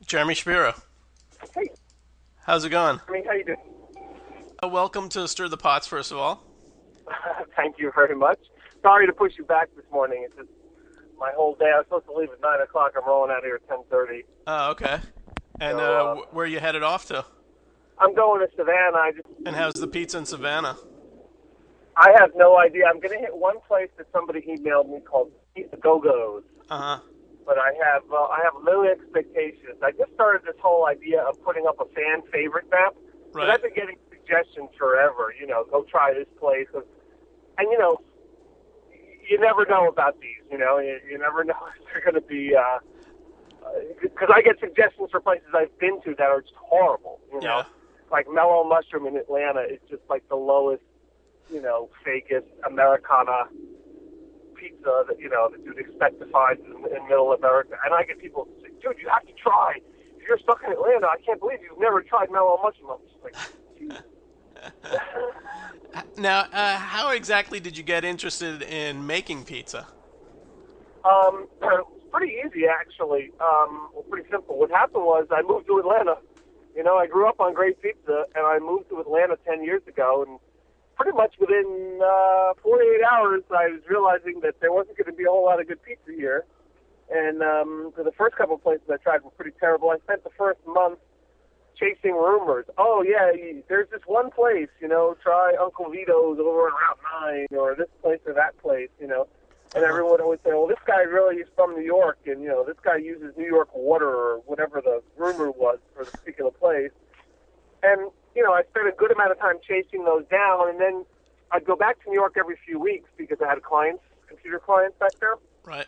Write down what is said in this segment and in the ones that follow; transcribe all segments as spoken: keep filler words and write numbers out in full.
Jeremy Shapiro. Hey, How's it going? I mean, how you doing? Uh, welcome to Stir the Pots, first of all. Thank you very much. Sorry to push you back this morning. It's just my whole day. I was supposed to leave at nine o'clock. I'm rolling out here at ten thirty. Oh, okay. And So uh, um, wh- where are you headed off to? I'm going to Savannah. I just And how's the pizza in Savannah? I have no idea. I'm going to hit one place that somebody emailed me called Pizza Go Go's, Uh huh. but I have uh, I have low expectations. I just started this whole idea of putting up a fan favorite map. Because Right. I've been getting suggestions forever. You know, go try this place, and you know, you never know about these. You know, you, you never know if they're going to be. Uh, because I get suggestions for places I've been to that are just horrible. You know, Yeah. like Mellow Mushroom in Atlanta is just like the lowest, you know, fakest Americana pizza that you know that you'd expect to find in, in Middle America. And I get people say, "Dude, you have to try. If you're stuck in Atlanta, I can't believe you've never tried Mellow Mushroom." I'm just like, "Geez." Now, uh, how exactly did you get interested in making pizza? Um, it's pretty easy actually. Um, well, pretty simple. What happened was I moved to Atlanta. You know, I grew up on great pizza, and I moved to Atlanta ten years ago, and pretty much within uh, forty-eight hours, I was realizing that there wasn't going to be a whole lot of good pizza here. And um, for the first couple of places I tried were pretty terrible. I spent the first month chasing rumors. Oh yeah, you- there's this one place. You know, try Uncle Vito's over on Route Nine, or this place or that place. You know. And Uh-huh. everyone would always say, well, this guy really is from New York, and, you know, this guy uses New York water or whatever the rumor was for the particular place. And, you know, I spent a good amount of time chasing those down, and then I'd go back to New York every few weeks because I had clients, computer clients back there. Right.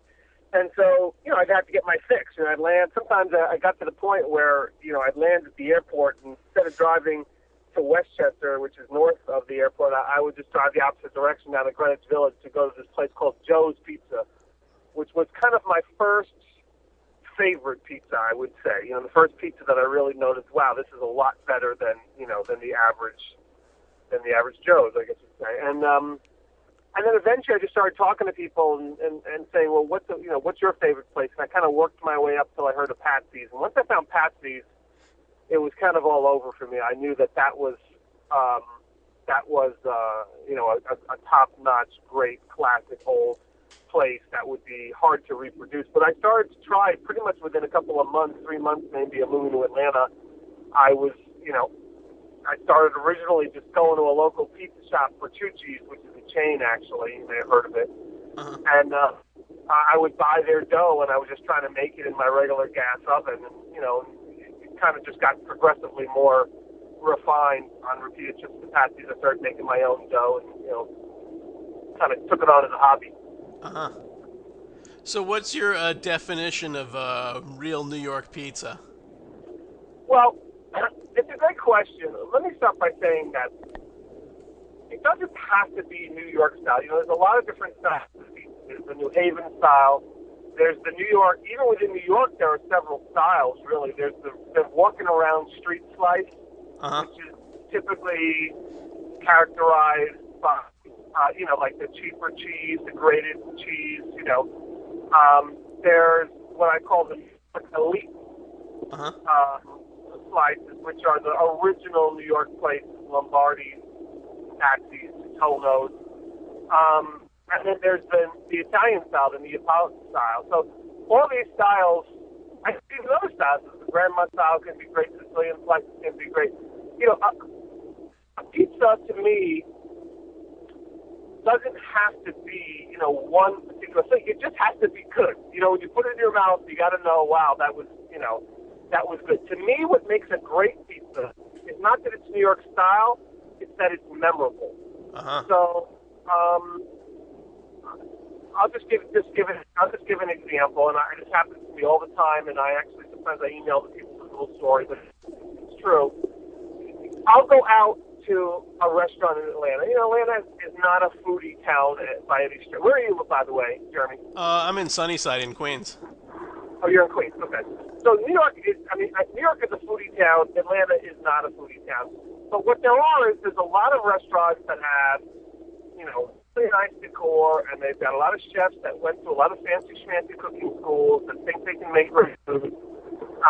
And so, you know, I'd have to get my fix. You know, I'd land. Sometimes I I got to the point where, you know, I'd land at the airport, and instead of driving to Westchester, which is north of the airport, I, I would just drive the opposite direction down to Greenwich Village to go to this place called Joe's Pizza, which was kind of my first favorite pizza, I would say. You know, the first pizza that I really noticed, wow, this is a lot better than, you know, than the average, than the average Joe's, I guess you'd say. And, um, and then eventually I just started talking to people and, and, and saying, well, what's the, you know, what's your favorite place? And I kind of worked my way up till I heard of Patsy's. And once I found Patsy's, it was kind of all over for me. I knew that that was, um, that was, uh, you know, a, a top-notch, great, classic old place that would be hard to reproduce. But I started to try pretty much within a couple of months, three months maybe, of moving to Atlanta. I was, you know, I started originally just going to a local pizza shop, Bertucci's, which is a chain actually. You may have heard of it. Uh-huh. And uh, I would buy their dough, and I was just trying to make it in my regular gas oven. And, you know, it kind of just got progressively more refined on repeated trips to Patsy's. I started making my own dough, and, you know, kind of took it on as a hobby. Uh-huh. So, what's your uh, definition of uh, real New York pizza? Well, it's a great question. Let me start by saying that it doesn't have to be New York style. You know, there's a lot of different styles. There's the New Haven style. There's the New York. Even within New York, there are several styles, really. There's the, the walking around street slice, Uh-huh. which is typically characterized by, uh, you know, like the cheaper cheese, the grated cheese, you know. Um, there's what I call the elite Uh-huh. uh, slices, which are the original New York places, Lombardi, Patsy's, Tono's. Um, and then there's the, the Italian style, the Neapolitan style. So all these styles, I see even other styles. The grandma style can be great. Sicilian slices can be great. You know, a, a pizza to me doesn't have to be, you know, one particular thing. It just has to be good. You know, when you put it in your mouth, you got to know, wow, that was, you know, that was good. To me, what makes a great pizza is not that it's New York style, it's that it's memorable. Uh-huh. So, um, I'll just give just give it. I'll just give an example, and I, this happens to me all the time. And I actually sometimes I email the people with a little story, but it's true. I'll go out to a restaurant in Atlanta. You know, Atlanta is not a foodie town by any stretch. Where are you, by the way, Jeremy? Uh, I'm in Sunnyside in Queens. Oh, you're in Queens. Okay. So New York is, I mean, New York is a foodie town. Atlanta is not a foodie town. But what there are is there's a lot of restaurants that have, you know, really nice decor, and they've got a lot of chefs that went to a lot of fancy schmancy cooking schools that think they can make great food.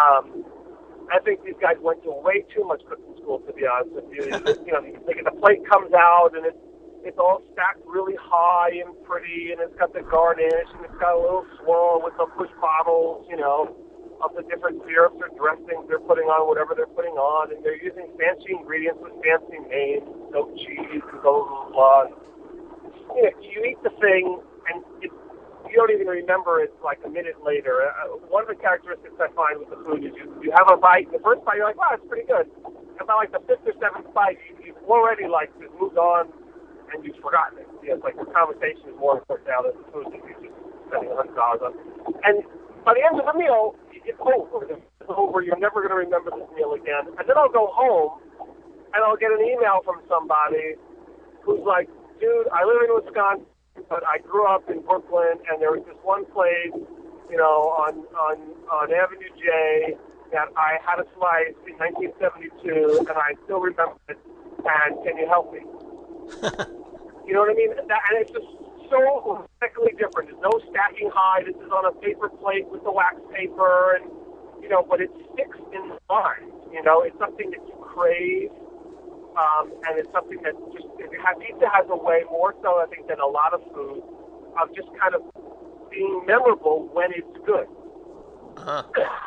Um, I think these guys went to way too much cooking school, to be honest with you. You know, like the plate comes out and it's it's all stacked really high and pretty, and it's got the garnish, and it's got a little swirl with the push bottles, you know, of the different syrups or dressings they're putting on, whatever they're putting on, and they're using fancy ingredients with fancy names, no cheese, and blah, blah, blah. You know, you eat the thing, and it, you don't even remember it like a minute later. Uh, one of the characteristics I find with the food is you, you have a bite, and the first bite you're like, wow, it's pretty good. And by like the fifth or seventh bite, you, you've already like just moved on, and you've forgotten it. You know, it's like the conversation is more important now than the food that you're just spending one hundred dollars on. And by the end of the meal, it's over. It's over. You're never going to remember this meal again. And then I'll go home, and I'll get an email from somebody who's like, dude, I live in Wisconsin, but I grew up in Brooklyn, and there was this one place, you know, on, on, on Avenue J that I had a slice in nineteen seventy-two, and I still remember it, and can you help me? You know what I mean? That, and it's just so radically different. There's no stacking high. This is on a paper plate with the wax paper, and you know, but it sticks in the mind. You know, it's something that you crave, um, and it's something that just if you have pizza has a way more so I think than a lot of food of just kind of being memorable when it's good. Uh-huh.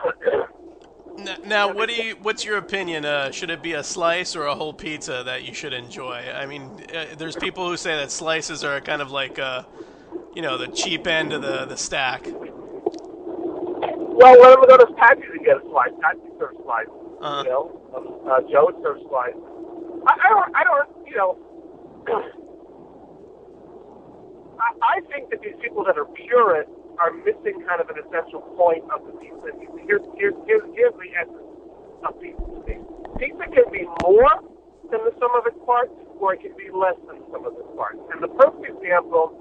Now, what do you? What's your opinion? Uh, should it be a slice or a whole pizza that you should enjoy? I mean, uh, there's people who say that slices are kind of like, uh, you know, the cheap end of the, the stack. Well, let them go to Patsy to get a slice. Patsy serves slice. Uh-huh. You know, uh, Joe serves slice. I, I don't. I don't. You know. I, I think that these people that are purists are missing kind of an essential point of the pizza. Here's, here's, here's, here's the essence of pizza. Pizza can be more than the sum of its parts, or it can be less than the sum of its parts. And the perfect example,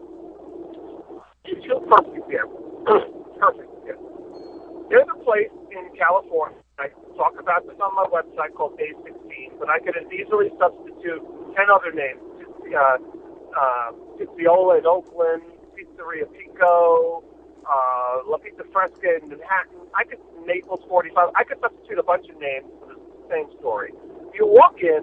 two perfect examples, perfect example. There's a place in California, I talk about this on my website called Day sixteen, but I could as easily substitute ten other names. Uh, uh, Pizziola in Oakland, Pizzeria Pico, Uh, La Pizza Fresca in Manhattan. I could Naples forty-five. I could substitute a bunch of names for the same story. You walk in,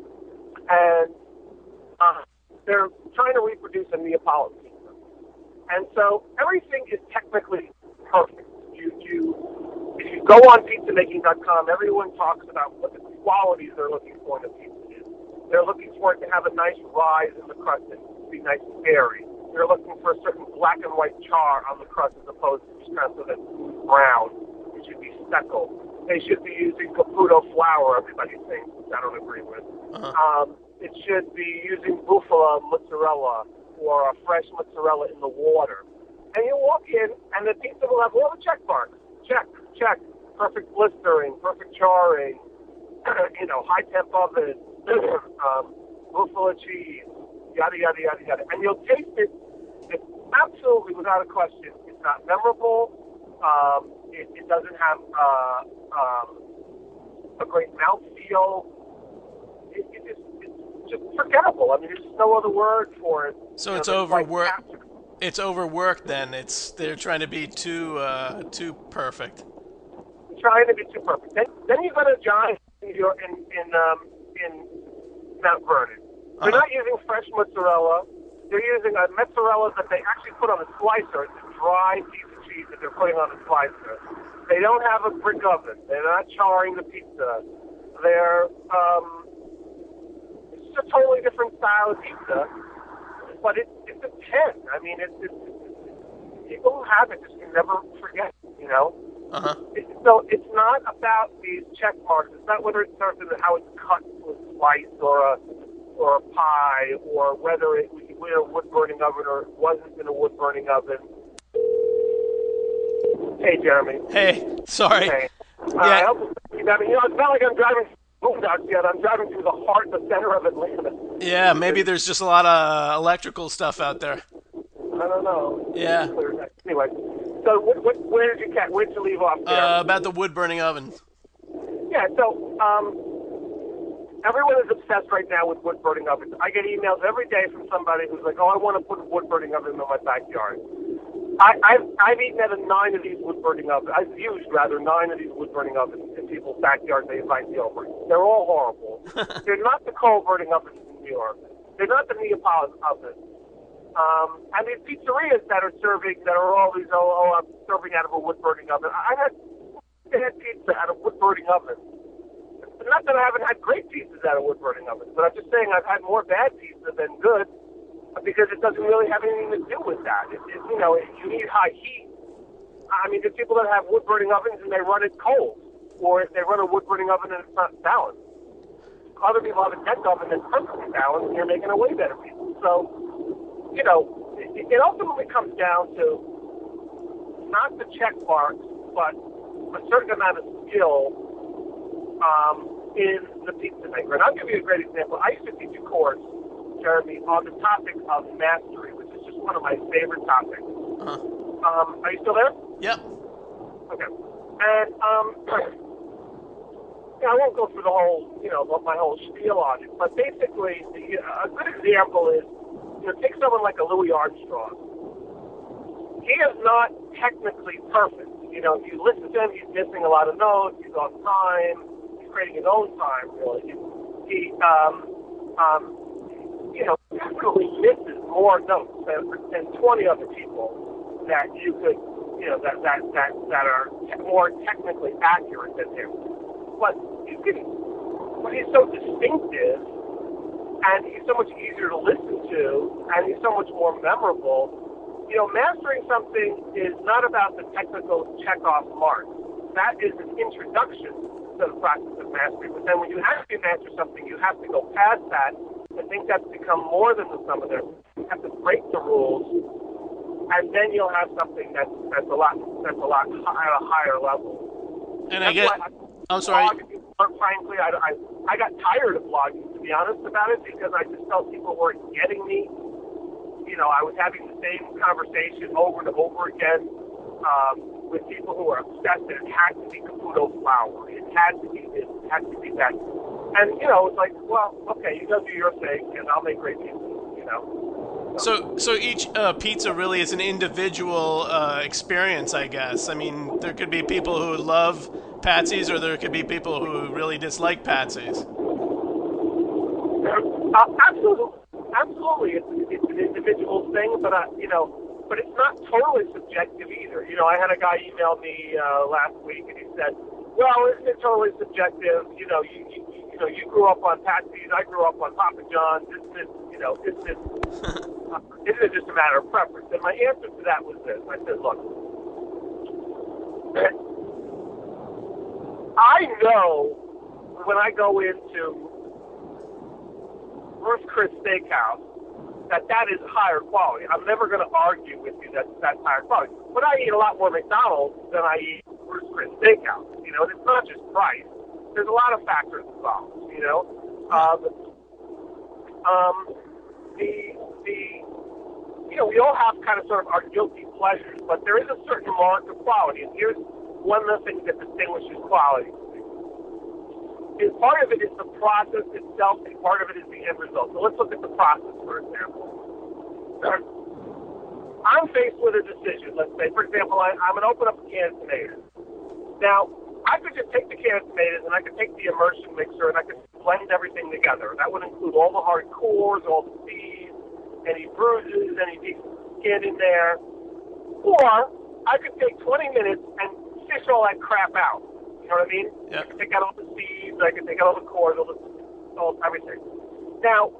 and uh, they're trying to reproduce a Neapolitan pizza, and so everything is technically perfect. You, you, if you go on pizza making dot com, everyone talks about what the qualities they're looking for in a pizza is. They're looking for it to have a nice rise in the crust and be nice and airy. They're looking for a certain black and white char on the crust as opposed to just kind of sort of brown. It should be speckled. They should be using Caputo flour, everybody thinks, which I don't agree with. Uh-huh. Um, it should be using Bufala mozzarella or a fresh mozzarella in the water. And you walk in, and the pizza will have all the check marks. Check, check, perfect blistering, perfect charring, you know, high temp oven, um, Bufala cheese, yada, yada, yada, yada. And you'll taste it. It's absolutely, without a question, it's not memorable. Um, it, it doesn't have uh, um, a great mouthfeel. It, it just, it's just forgettable. I mean, there's no other word for it. So you it's know, overworked. Like it's overworked. Then it's they're trying to be too uh, too perfect. trying to be too perfect. Then, then you go to John's in in in, um, in Mount Vernon. They're Uh-huh. not using fresh mozzarella. They're using a mozzarella that they actually put on a slicer. It's a dry piece of cheese that they're putting on a slicer. They don't have a brick oven. They're not charring the pizza. They're um, it's just a totally different style of pizza, but it's it's a ten. I mean, it's, it's, it's people who have it just can never forget. You know. Uh-huh. It, so it's not about these check marks. It's not whether it's served in how it's cut to a slice or a or a pie, or whether it was in a wood-burning oven or it wasn't in a wood-burning oven. Hey, Jeremy. Hey, sorry. Hey. Uh, Yeah. I hope it's, I mean, you know, it's not like I'm driving boondocks yet. I'm driving through the heart, the center of Atlanta. Yeah, maybe there's just a lot of electrical stuff out there. I don't know. Yeah. Anyway, so what, what, where did you catch? Where did you leave off there? Uh, about the wood burning oven. Yeah, so um, everyone is obsessed right now with wood-burning ovens. I get emails every day from somebody who's like, oh, I want to put a wood-burning oven in my backyard. I, I've, I've eaten at a nine of these wood-burning ovens. I've used, rather, nine of these wood-burning ovens in people's backyards they invite me over. They're all horrible. They're not the coal-burning ovens in New York. They're not the Neapolitan ovens. Um, and these pizzerias that are serving, that are all these, oh, oh I'm serving out of a wood-burning oven. I had, I had pizza out of wood-burning ovens. Not that I haven't had great pizzas out of wood-burning ovens, but I'm just saying I've had more bad pizza than good, because it doesn't really have anything to do with that. It, it, you know, you need high heat. I mean, there's people that have wood-burning ovens and they run it cold, or if they run a wood-burning oven and it's not balanced. Other people have a deck oven that's perfectly balanced, and you're making a way better pizza. So, you know, it, it ultimately comes down to not the check marks, but a certain amount of skill um, in the pizza maker. And I'll give you a great example. I used to teach a course, Jeremy, on the topic of mastery, which is just one of my favorite topics. Uh-huh. Um, are you still there? Yep. Okay. And um, yeah, I won't go through the whole, you know, my whole spiel on it, but basically, the, a good example is, you know, take someone like a Louis Armstrong. He is not technically perfect. You know, if you listen to him, he's missing a lot of notes. He's on time. He's creating his own time, really. He, he um, um, you know, definitely misses more notes than, than twenty other people that you could, you know, that, that, that, that are te- more technically accurate than him. But you can, but he's so distinctive, and he's so much easier to listen to, and he's so much more memorable. You know, mastering something is not about the technical check-off mark. That is an introduction to the process of mastery. But then when you actually master something, you have to go past that. I think that's become more than the sum of their. You have to break the rules, and then you'll have something that's that's a lot that's a lot high, at a higher level. And that's I get. I, I'm sorry. Blog, frankly, I, I I got tired of blogging, to be honest about it, because I just felt people weren't getting me. You know, I was having the same conversation over and over again um, with people who were obsessed that it had to be Caputo flour. It had to be this. It had to be that. And, you know, it's like, well, okay, you go do your thing, and I'll make great pizza, you know. So, so each uh, pizza really is an individual uh, experience, I guess. I mean, there could be people who love Patsy's, or there could be people who really dislike Patsy's. Uh, absolutely. Absolutely. It's, it's an individual thing, but, uh, you know, but it's not totally subjective either. You know, I had a guy email me uh, last week, and he said, well, it's, it's totally subjective. You know, you, you You know, you grew up on Patsy's, I grew up on Papa John's. Isn't it, you know, isn't it, uh, isn't it just a matter of preference? And my answer to that was this. I said, look, I know when I go into Ruth's Chris Steakhouse that that is higher quality. I'm never going to argue with you that that's higher quality. But I eat a lot more McDonald's than I eat Ruth's Chris Steakhouse. You know, and it's not just price. There's a lot of factors involved, you know. Um, um, the the you know, we all have kind of sort of our guilty pleasures, but there is a certain mark of quality, and here's one of the things that distinguishes quality. Is part of it is the process itself, and part of it is the end result. So let's look at the process, for example. I'm faced with a decision. Let's say, for example, I, I'm going to open up a can of tomatoes. Now, I could just take the can of tomatoes and I could take the immersion mixer and I could blend everything together. That would include all the hard cores, all the seeds, any bruises, any decent skin in there. Or I could take twenty minutes and fish all that crap out. You know what I mean? Yep. I could take out all the seeds, I could take out all the cores, all the, all, everything. Now,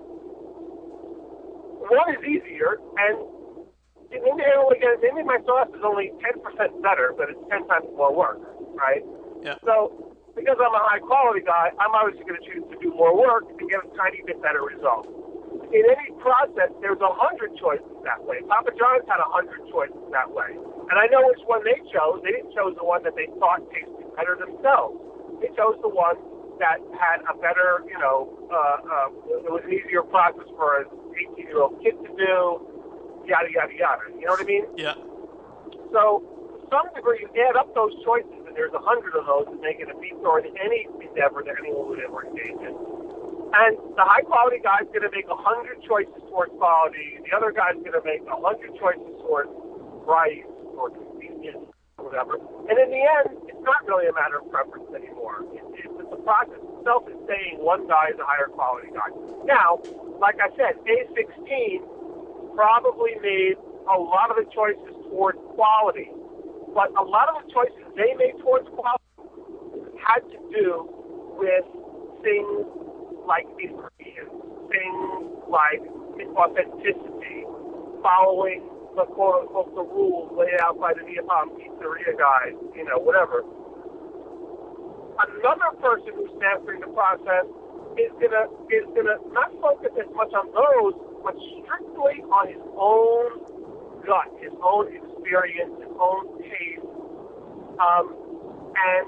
one is easier, and maybe, maybe my sauce is only ten percent better, but it's ten times more work, right? Yeah. So, because I'm a high-quality guy, I'm obviously going to choose to do more work and get a tiny bit better result. In any process, there's a hundred choices that way. Papa John's had a hundred choices that way. And I know which one they chose. They didn't choose the one that they thought tasted better themselves. They chose the one that had a better, you know, uh, uh, it was an easier process for an eighteen-year-old kid to do, yada, yada, yada. You know what I mean? Yeah. So, to some degree, you add up those choices, and there's a hundred of those that make it a pizza or in any endeavor that anyone would ever engage in. And the high-quality guy's going to make a hundred choices towards quality. The other guy's going to make a hundred choices towards price or convenience or whatever. And in the end, it's not really a matter of preference anymore. It, it, the process itself is saying one guy is a higher quality guy. Now, like I said, A sixteen probably made a lot of the choices towards quality. But a lot of the choices they made towards quality had to do with things like ingredients, things like authenticity, following the quote-unquote the rules laid out by the Neapolitan pizzeria guys, you know, whatever. Another person who's mastering the process is gonna is gonna not focus as much on those, but strictly on his own gut, his own experience, his own taste, um, and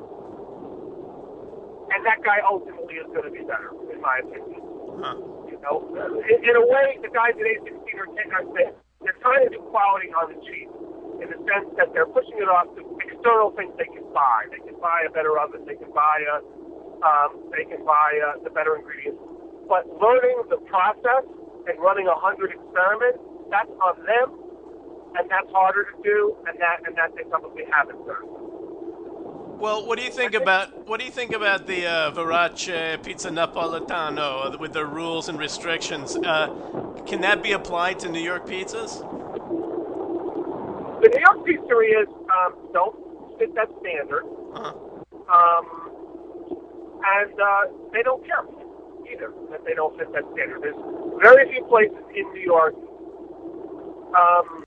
and that guy ultimately is going to be better, in my opinion. Huh. You know, in, in a way, the guys at A sixteen are taking our thing. They're trying to do quality on the cheap, in the sense that they're pushing it off to external things they can buy. They can buy a better oven. They can buy a, um, they can buy uh, the better ingredients. But learning the process and running a hundred experiments, that's on them, and that's harder to do, and that and that they probably haven't done. Well, what do you think about what do you think about the uh, Verace Pizza Napoletano with the rules and restrictions? Uh, can that be applied to New York pizzas? The New York pizzerias um, don't fit that standard, Uh-huh. um, and uh, they don't care either that they don't fit that standard. There's very few places in New York um,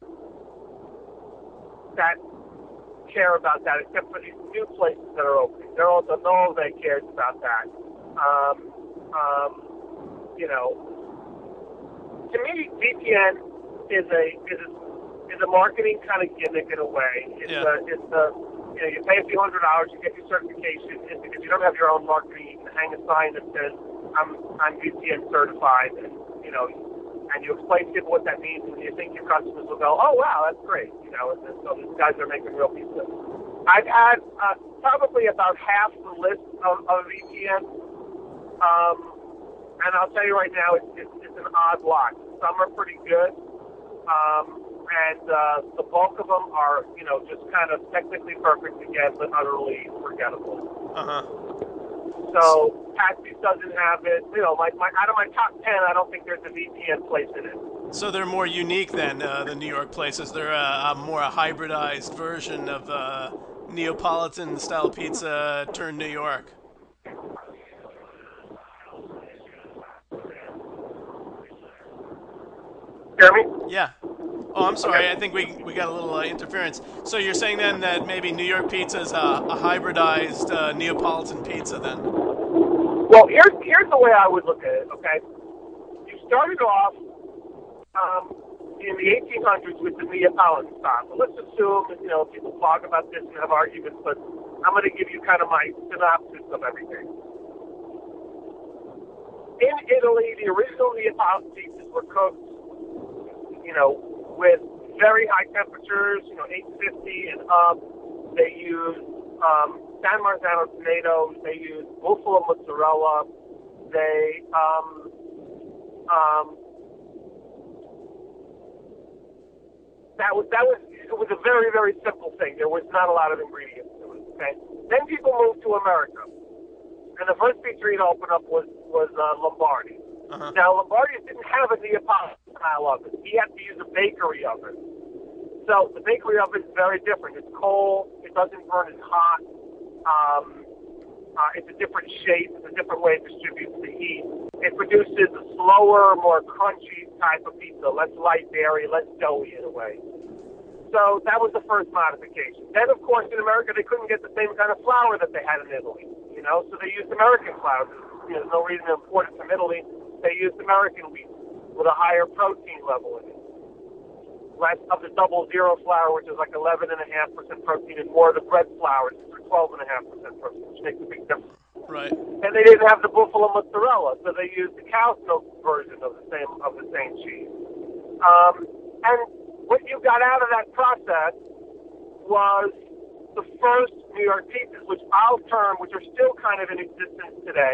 that care about that, except for these new places that are opening. They're all, nobody cares about that. Um, um, you know, to me, V P N is a is a, is a marketing kind of gimmick in a way. It's Yeah. a, it's a, you know, you pay a few hundred dollars, you get your certification. It's because you don't have your own marketing, you can hang a sign that says I'm I'm V P N certified, and you know. And you explain to people what that means, and you think your customers will go, oh, wow, that's great. You know, and so these guys are making real pizza. I've had uh, probably about half the list of, of V P N, um, and I'll tell you right now, it's, it's, it's an odd lot. Some are pretty good, um, and uh, the bulk of them are, you know, just kind of technically perfect again, but utterly forgettable. Uh-huh. So Patsy's doesn't have it. You know, like my, out of my top ten, I don't think there's a V P N place in it. So they're more unique than uh, the New York places. They're uh, a more a hybridized version of uh, Neapolitan style pizza turned New York. Hear me? Yeah. Oh, I'm sorry. I think we we got a little uh, interference. So you're saying then that maybe New York pizza is a, a hybridized uh, Neapolitan pizza then? Well, here's here's the way I would look at it. Okay, you started off um, in the eighteen hundreds with the Neapolitan style. So let's assume that, you know, people talk about this and have arguments, but I'm going to give you kind of my synopsis of everything. In Italy, the original Neapolitan pizzas were cooked, you know, with very high temperatures, you know, eight fifty and up. They use um, San Marzano tomatoes. They use buffalo mozzarella. They, um, um, that was, that was, it was a very, very simple thing. There was not a lot of ingredients to it, okay? Then people moved to America. And the first pizzeria to open up was, was uh, Lombardi. Uh-huh. Now, Lombardi didn't have a Neapolitan style oven. He had to use a bakery oven. So the bakery oven is very different. It's cold. It doesn't burn as hot. Um, uh, it's a different shape. It's a different way it distributes the heat. It produces a slower, more crunchy type of pizza, less light dairy, less doughy in a way. So that was the first modification. Then, of course, in America, they couldn't get the same kind of flour that they had in Italy. You know, so they used American flour. You know, there's no reason to import it from Italy. They used American wheat with a higher protein level in it. Less of the double zero flour, which is like eleven point five percent protein, and more of the bread flour, which is twelve point five percent protein, which makes a big difference. Right. And they didn't have the buffalo mozzarella, so they used the cow's milk version of the same of the same cheese. Um, and what you got out of that process was the first New York pizzas, which I'll term, which are still kind of in existence today,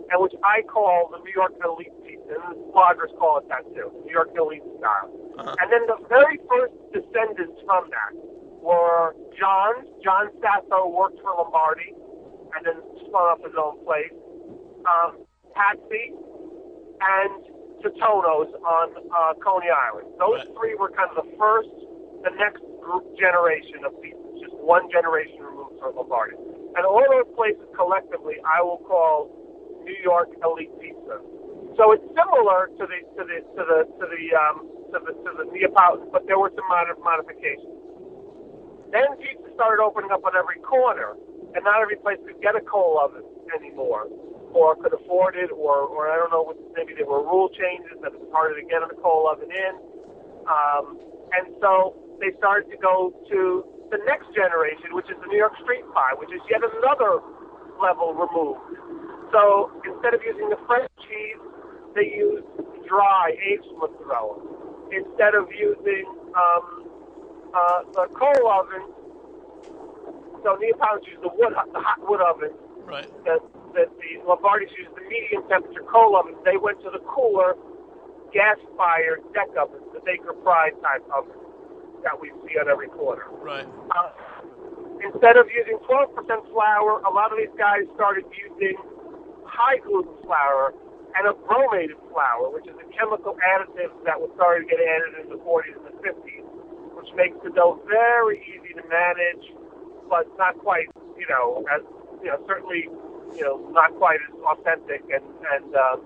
and which I call the New York Elite pizza, and bloggers call it that too, New York Elite style. Uh-huh. And then the very first descendants from that were John's. John Sasso worked for Lombardi and then spun up his own place. Um, Patsy and Totono's on uh, Coney Island. Those Right. three were kind of the first, the next group generation of pizzas, just one generation removed from Lombardi. And all those places collectively, I will call New York Elite Pizza. So it's similar to the to the to the to the um, to the to the Neapolitan, but there were some mod- modifications. Then pizza started opening up on every corner, and not every place could get a coal oven anymore, or could afford it, or or I don't know, maybe there were rule changes that it was harder to get a coal oven in, um, and so they started to go to the next generation, which is the New York street pie, which is yet another level removed. So instead of using the French cheese, they use dry, aged mozzarella. Instead of using um, uh, the coal oven, so Neapolitans use the wood, the hot wood oven. Right. That, that the Lombardis used the medium temperature coal ovens. They went to the cooler, gas-fired deck ovens, the Baker Pride type oven that we see on every corner. Right. Uh, instead of using twelve percent flour, a lot of these guys started using high gluten flour and a bromated flour, which is a chemical additive that was started to get added in the forties and the fifties, which makes the dough very easy to manage, but not quite, you know, as, you know, certainly, you know, not quite as authentic and, and uh,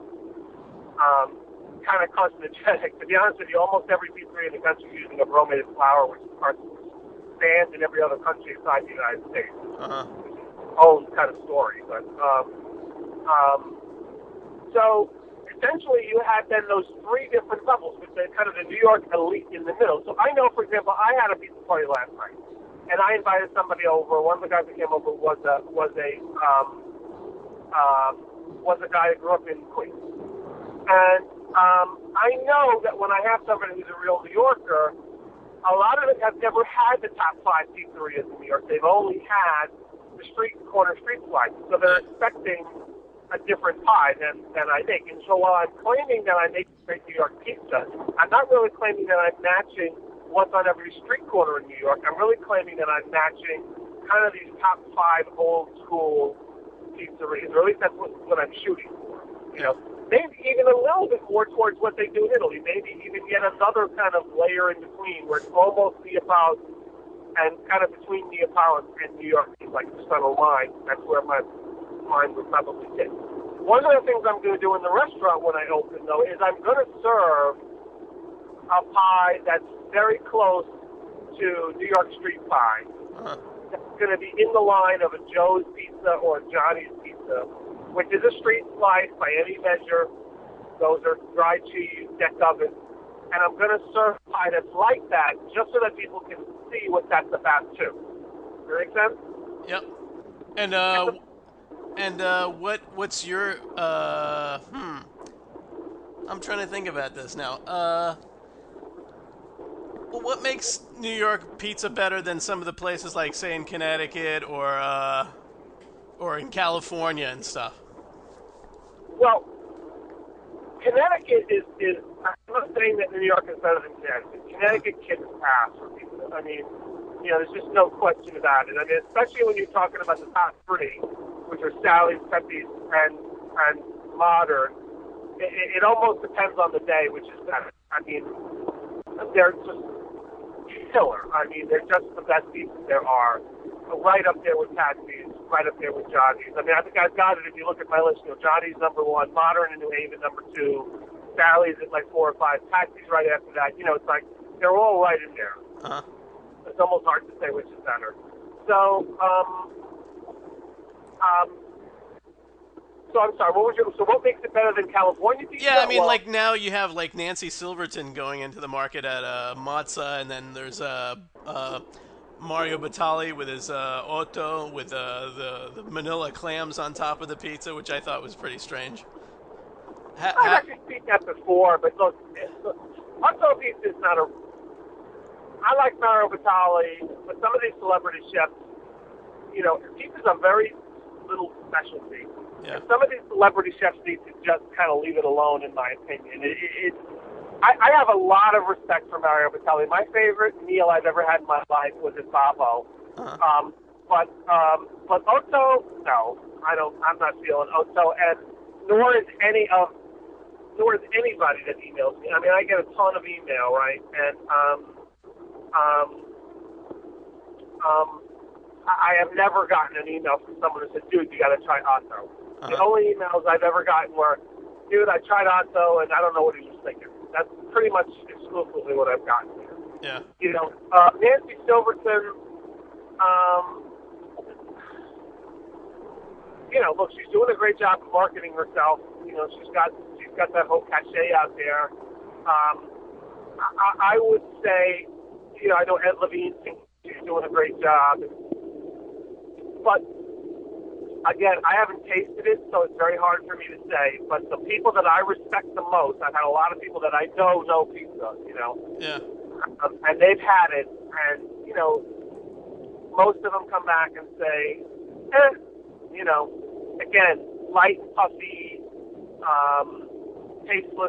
um, kind of carcinogenic. To be honest with you, almost every pizzeria in the country is using a bromated flour, which is banned in every other country aside the United States. Uh-huh. Own kind of story, but um, um, so essentially you had then those three different levels with the kind of the New York elite in the middle. So I know, for example, I had a pizza party last night, and I invited somebody over. One of the guys that came over was a was a um, uh, was a guy that grew up in Queens, and um, I know that when I have somebody who's a real New Yorker, a lot of them have never had the top five pizzerias in New York. They've only had the street corner street slices, so they're expecting a different pie than, than I make. And so while I'm claiming that I make great New York pizza, I'm not really claiming that I'm matching what's on every street corner in New York. I'm really claiming that I'm matching kind of these top five old school pizzerias, or at least that's what, what I'm shooting for. You know, maybe even a little bit more towards what they do in Italy. Maybe even yet another kind of layer in between where it's almost Neapolitan and kind of between Neapolitan and New York, like just on a line. That's where my mind would probably sit. One of the things I'm going to do in the restaurant when I open, though, is I'm going to serve a pie that's very close to New York street pie. Uh-huh. That's going to be in the line of a Joe's Pizza or a Johnny's Pizza, which is a street slice by any measure. Those are dry cheese, deck oven. And I'm going to serve a pie that's like that just so that people can see what that's about, too. Does that make sense? Yep. And, uh, and, uh, what, what's your, uh, hmm. I'm trying to think about this now. Uh, well, what makes New York pizza better than some of the places like, say, in Connecticut or, uh, or in California and stuff? Well, Connecticut is, is, I'm not saying that New York is better than Connecticut. Connecticut kicks ass for pizza. I mean, you know, there's just no question about it. I mean, especially when you're talking about the top three, which are Sally's, Pepe's, and, and Modern. It, it almost depends on the day, which is better. I mean, they're just killer. I mean, they're just the best pizza there are. Right up there with Patsy's, right up there with Johnny's. I mean, I think I've got it if you look at my list. You know, Johnny's number one, Modern in New Haven number two, Sally's at like four or five, Patsy's right after that. You know, it's like they're all right in there. Uh-huh. It's almost hard to say which is better. So, um, um, so I'm sorry. What was your? So what makes it better than California pizza? Yeah, I mean, well, like now you have like Nancy Silverton going into the market at uh, Mozza, and then there's uh, uh, Mario Batali with his uh, Otto with uh, the, the Manila clams on top of the pizza, which I thought was pretty strange. Ha- I've ha- actually seen that before, but look, look Otto pizza is not a. I like Mario Batali, but some of these celebrity chefs, you know, pizzas are very little specialty. Yeah. And some of these celebrity chefs need to just kind of leave it alone, in my opinion. It, it, it, I, I have a lot of respect for Mario Batali. My favorite meal I've ever had in my life was at Bavo. Uh-huh. Um, but um, but Otto, no, I don't. I'm not feeling Otto, and nor is any of nor is anybody that emails me. I mean, I get a ton of email, right? And um, um, um, I have never gotten an email from someone who said, "Dude, you got to try Otto." Uh-huh. The only emails I've ever gotten were, "Dude, I tried Otto, and I don't know what he was thinking." That's pretty much exclusively what I've gotten here. Yeah. You know, uh, Nancy Silverton. Um, you know, look, she's doing a great job of marketing herself. You know, she's got she's got that whole cachet out there. Um, I, I would say, you know, I know Ed Levine thinks she's doing a great job, but again, I haven't tasted it, so it's very hard for me to say. But the people that I respect the most, I've had a lot of people that I know know pizza. You know, yeah, um, and they've had it, and you know, most of them come back and say, eh, you know, again, light and puffy, um, tasteless,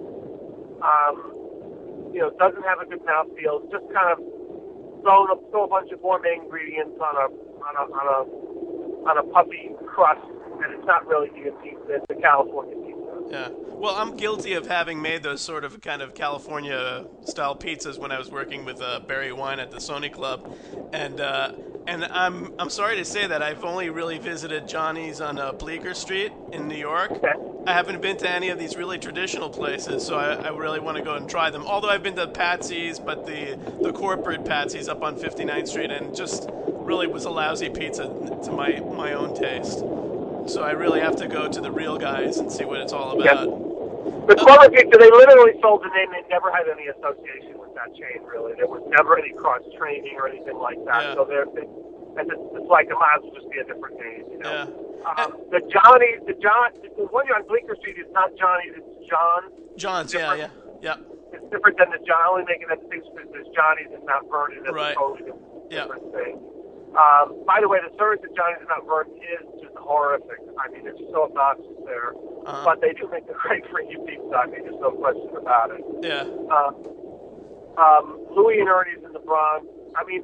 um, you know, doesn't have a good mouthfeel. Just kind of throw a, throw a bunch of gourmet ingredients on a on a on a on a puffy crust, and it's not really even pizza. It's a California pizza. Yeah. Well, I'm guilty of having made those sort of kind of California-style pizzas when I was working with uh, Barry Wine at the Sony Club, and uh, and I'm I'm sorry to say that I've only really visited Johnny's on uh, Bleecker Street in New York. Okay. I haven't been to any of these really traditional places, so I, I really want to go and try them. Although I've been to Patsy's, but the the corporate Patsy's up on fifty-ninth Street, and just really was a lousy pizza to my my own taste. So I really have to go to the real guys and see what it's all about. Yep. The Corporate Pizza, they literally sold the name. They never had any association with that chain, really. There was never any cross-training or anything like that. Yeah. So they're, they, and it's, it's like it might as well just be a different name, you know. Yeah. Um, the Johnny, the John, the one on Bleecker Street is not Johnny's, it's John's. John's, yeah, yeah, yeah. It's different than the John, only making that distinction because there's Johnny's and Mount Vernon. That's Right. a totally Yeah. different thing. Um, by the way, the service at Johnny's and Mount Vernon is just horrific. I mean, it's so obnoxious there. Uh-huh. But they do make a great freaky pizza. I mean, there's no question about it. Yeah. Uh, um, Louis and Ernie's in the Bronx. I mean,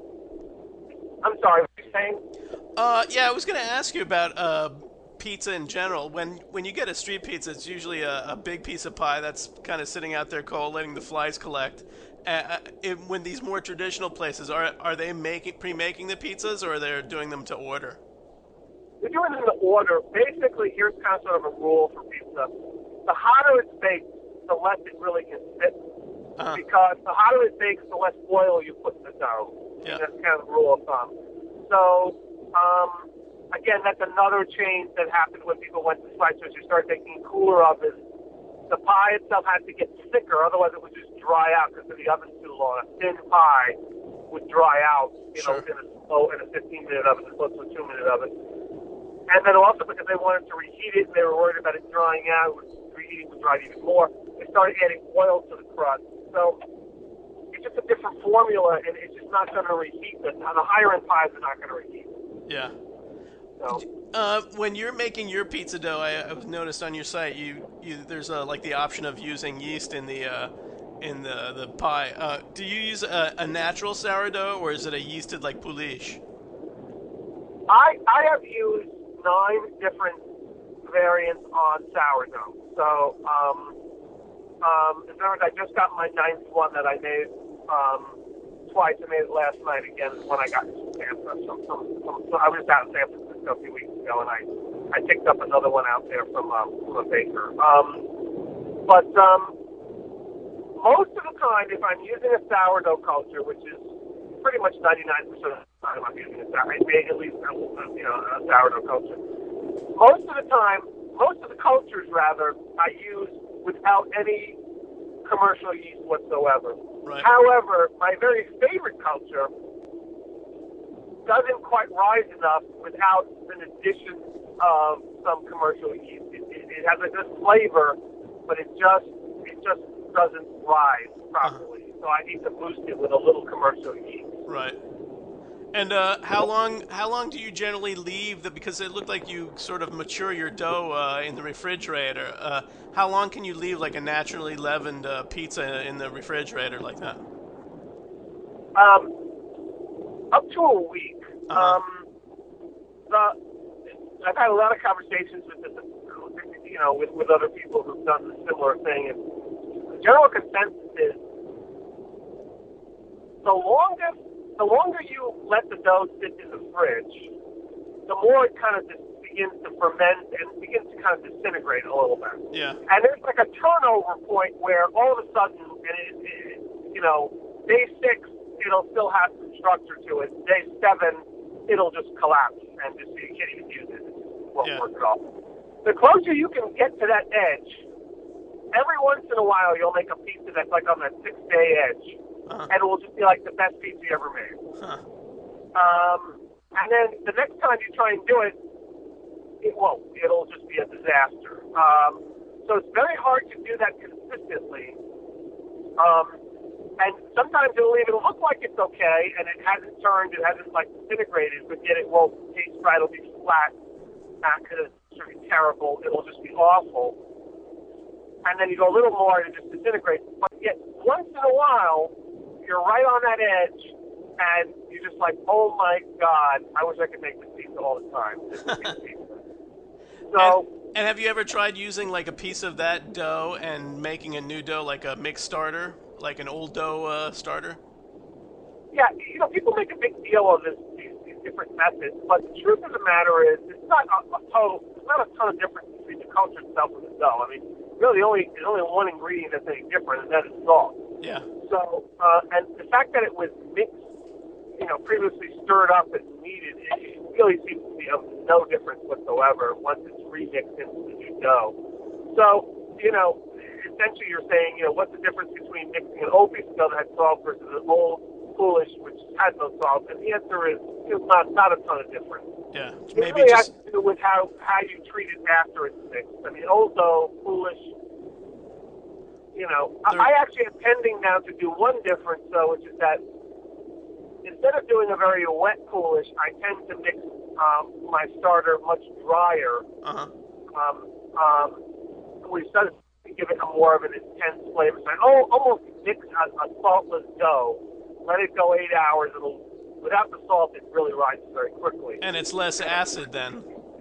I'm sorry, what are you saying? Uh, yeah, I was going to ask you about uh, pizza in general. When when you get a street pizza, it's usually a, a big piece of pie that's kind of sitting out there cold, letting the flies collect. Uh, it, when these more traditional places, are are they making pre-making the pizzas, or they're doing them to order? We're doing it in the order. Basically, here's kind of sort of a rule for pizza. The hotter it's baked, the less it really can sit. Uh-huh. Because the hotter it bakes, the less oil you put in the dough. Yeah. And that's kind of the rule of thumb. So, um, again, that's another change that happened when people went to slicers. You start making cooler ovens. The pie itself had to get thicker, otherwise it would just dry out because the oven's too long. A thin pie would dry out, you know, Sure. in a slow, in a fifteen minute oven, as opposed to a two minute oven. And then also because they wanted to reheat it, and they were worried about it drying out. Reheating would dry it even more. They started adding oil to the crust. So it's just a different formula, and it's just not going to reheat. The, the higher end pies are not going to reheat. Yeah. So. Uh, when you're making your pizza dough, I, I've noticed on your site you, you there's a, like the option of using yeast in the uh, in the the pie. Uh, do you use a, a natural sourdough, or is it a yeasted like pouliche? I I have used nine different variants on sourdough. So um, um, in fact, I just got my ninth one that I made um, twice. I made it last night again when I got to Tampa. So, so, so, so I was down in San Francisco a few weeks ago, and I, I picked up another one out there from, um, from a baker. Um, but um, most of the time, if I'm using a sourdough culture, which is pretty much ninety-nine percent of the time I'm using a sourdough, I make at least a, you know, a sourdough culture. Most of the time, most of the cultures, rather, I use without any commercial yeast whatsoever. Right. However, my very favorite culture doesn't quite rise enough without an addition of some commercial yeast. It, it, it has a good flavor, but it just it just doesn't rise properly. Uh-huh. So I need to boost it with a little commercial yeast. Right. And uh, how long how long do you generally leave the? Because it looked like you sort of mature your dough uh, in the refrigerator. Uh, how long can you leave like a naturally leavened uh, pizza in the refrigerator like that? Um, up to a week. Uh-huh. Um, the, I've had a lot of conversations with this, you know, with, with other people who've done a similar thing, and the general consensus is the longest, the longer you let the dough sit in the fridge, the more it kind of just begins to ferment and begins to kind of disintegrate a little bit. Yeah. And there's like a turnover point where all of a sudden, and it, it, you know, day six, it'll still have some structure to it. Day seven, it'll just collapse and just you can't even use it. It won't Yeah. work at all. The closer you can get to that edge, every once in a while you'll make a pizza that's like on that six-day edge, Uh-huh. and it will just be like the best pizza you ever made. Huh. Um, and then the next time you try and do it, it won't. It'll just be a disaster. Um, so it's very hard to do that consistently. Um, and sometimes it'll even look like it's okay, and it hasn't turned, it hasn't like disintegrated, but yet it won't taste right. It'll be flat. Because it's going to be terrible. It'll just be awful. And then you go a little more and it just disintegrates. But yet, once in a while, you're right on that edge, and you're just like, oh my God, I wish I could make this pizza all the time. This is pizza. So, and, and have you ever tried using like a piece of that dough and making a new dough, like a mixed starter, like an old dough uh, starter? yeah, you know, people make a big deal of this, these, these different methods, but the truth of the matter is, it's not a, a total, it's not a ton of difference between the culture itself and the dough. I mean, really, only there's only one ingredient that's any different, and that is salt. Yeah. So, uh, and the fact that it was mixed, you know, previously stirred up and kneaded, it, it really seems to be of no difference whatsoever once it's remixed into the new dough. So, you know, essentially you're saying, you know, what's the difference between mixing an old piece of dough that had salt versus an old foolish which has no salt? And the answer is, it's not not a ton of difference. Yeah. It Maybe really just has to do with how, how you treat it after it's mixed. I mean, old dough, foolish, you know, I, There- I actually am tending now to do one difference, though, which is that instead of doing a very wet foolish, I tend to mix um, my starter much drier, uh-huh. um, um, which does give it a more of an intense flavor. So I oh, almost mix a, a saltless dough, let it go eight hours, it'll, without the salt, it really rises very quickly. And it's less acid then.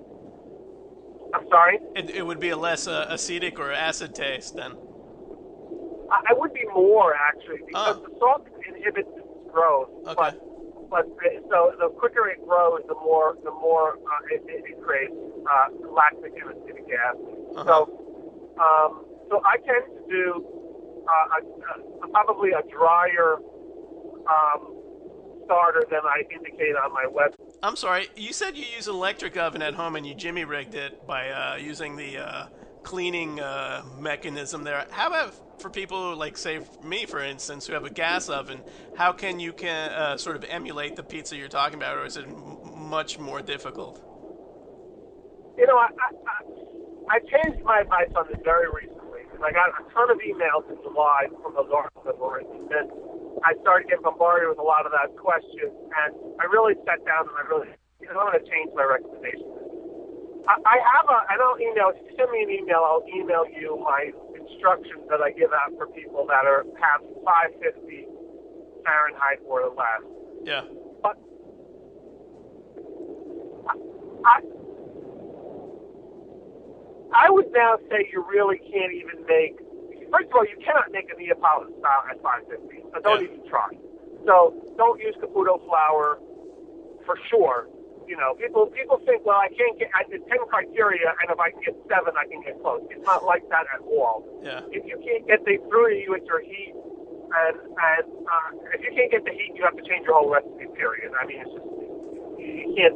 I'm sorry? It, it would be a less uh, acidic or acid taste then. I, I would be more, actually, because Oh. the salt inhibits its growth. Okay. But, but the- so the quicker it grows, the more the more uh, it, it, it creates uh, lactic and acidic acid. Uh-huh. So, um, so I tend to do uh, a, a, probably a drier um, starter than I indicate on my website. I'm sorry, you said you use an electric oven at home and you jimmy rigged it by uh, using the uh, cleaning uh, mechanism there. How about for people like, say, me, for instance, who have a gas oven? How can you can uh, sort of emulate the pizza you're talking about, or is it m- much more difficult? You know, I, I, I, I changed my advice on this very recently because I got a ton of emails in July from those articles that were written. And I started getting bombarded with a lot of that question, and I really sat down and I really, you know, I'm going to change my recommendation. I, I have a, and I'll email, if you send me an email, I'll email you my instructions that I give out for people that are have five fifty Fahrenheit or less. Yeah. But I, I would now say you really can't even make. First of all, you cannot make a Neapolitan style at five fifty, so don't Yeah. even try. So don't use Caputo flour for sure. You know, people people think, well, I can't get. I did ten criteria, and if I can get seven, I can get close. It's not like that at all. Yeah. If you can't get the through you with your heat, and and uh, if you can't get the heat, you have to change your whole recipe. Period. I mean, it's just you can't.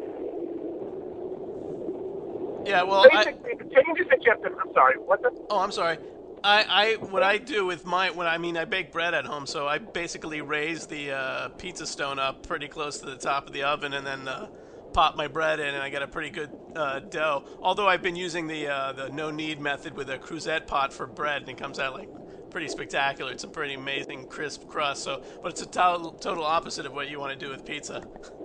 Yeah, well, I, Basically, the changes that you have to. I'm sorry. What's the? oh, I'm sorry. I, I what I do with my when I mean I bake bread at home, so I basically raise the uh, pizza stone up pretty close to the top of the oven, and then uh, pop my bread in, and I get a pretty good uh, dough. Although I've been using the uh, the no knead method with a Cruzette pot for bread, and it comes out like pretty spectacular. It's a pretty amazing crisp crust. So, but it's a to- total opposite of what you want to do with pizza.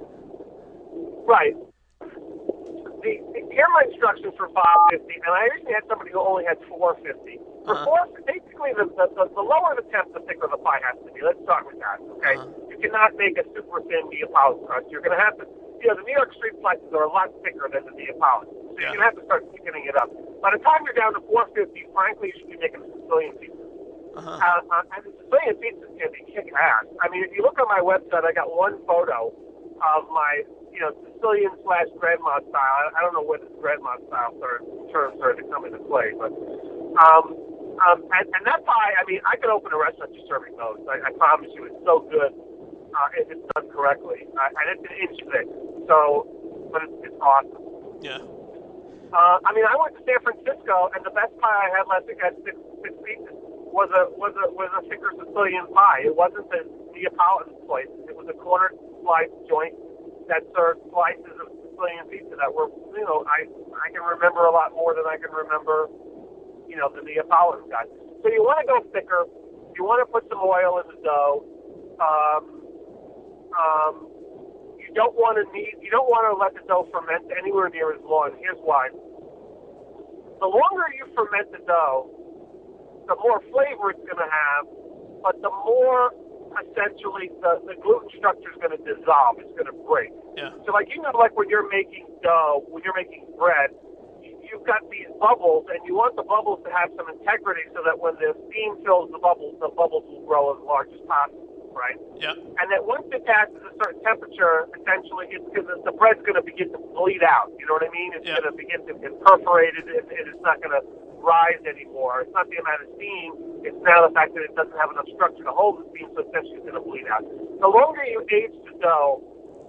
Right. The, the, here are my instructions for five fifty, and I actually had somebody who only had four fifty. For Uh-huh. four, basically, the, the, the, the lower the temp, the thicker the pie has to be. Let's start with that, okay? Uh-huh. You cannot make a super thin Neapolitan crust. You're going to have to, you know, the New York street slices are a lot thicker than the Neapolitan. So Yeah. you're going to have to start thickening it up. By the time you're down to four fifty, frankly, you should be making a Sicilian pizza. Uh-huh. Uh, uh, and the Sicilian pizza can be kick ass. I mean, if you look on my website, I got one photo of my, you know, Sicilian slash grandma style. I, I don't know what grandma style term, terms are to come into play, but um, um, and, and that pie, I mean, I could open a restaurant just serving those. I, I promise you, it's so good uh, if it's done correctly, uh, and it's an inch thick. So, but it's, it's awesome. Yeah. Uh, I mean, I went to San Francisco, and the best pie I had last week I had six six pieces. Was a was a was a thicker Sicilian pie. It wasn't the Neapolitan slice. It was a corner slice joint that served slices of Sicilian pizza that were, you know, I I can remember a lot more than I can remember, you know, the Neapolitan guy. So you want to go thicker. You want to put some oil in the dough. Um, um, you don't want to need. You don't want to let the dough ferment anywhere near as long. Here's why. The longer you ferment the dough, the more flavor it's going to have, but the more essentially the, the gluten structure is going to dissolve. It's going to break. Yeah. So, like, you know, like when you're making dough, when you're making bread, you- you've got these bubbles, and you want the bubbles to have some integrity so that when the steam fills the bubbles, the bubbles will grow as large as possible, right? Yeah. And that once it passes a certain temperature, essentially, it's because the bread's going to begin to bleed out. You know what I mean? It's Yeah. going to begin to get perforated, and, and it's not going to rise anymore. It's not the amount of steam. It's now the fact that it doesn't have enough structure to hold the steam, so essentially it's going to bleed out. The longer you age the dough,